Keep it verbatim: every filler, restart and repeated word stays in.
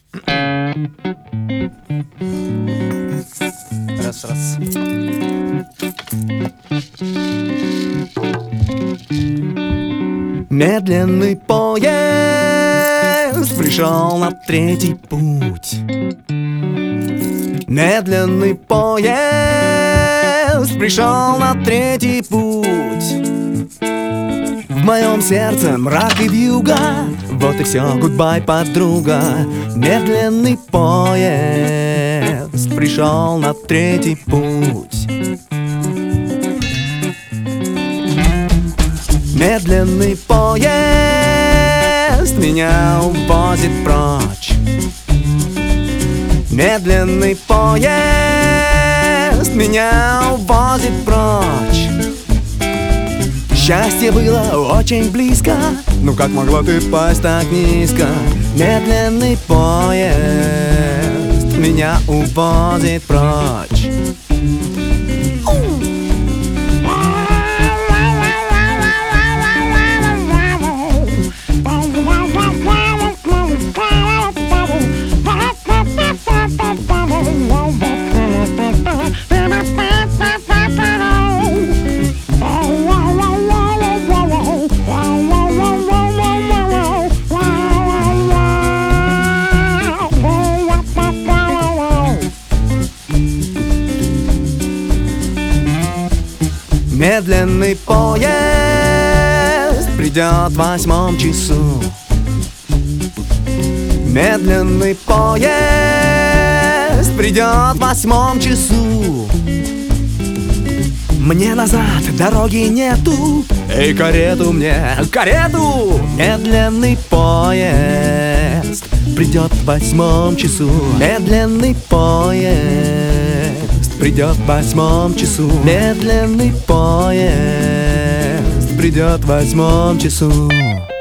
Раз, раз. Медленный поезд пришел на третий путь. Медленный поезд пришел на третий путь. В моем сердце мрак и вьюга. Вот и все, гудбай, подруга. Медленный поезд пришел на третий путь. Медленный поезд меня увозит прочь. Медленный поезд меня увозит прочь. Счастье было очень близко. Ну как могла ты пасть так низко? Медленный поезд меня увозит прочь. Медленный поезд придет в восьмом часу. Медленный поезд придет в восьмом часу. Мне назад дороги нету. Эй, карету мне, карету! Медленный поезд придет в восьмом часу. Медленный поезд придет в восьмом часу. Медленный поезд придет в восьмом часу.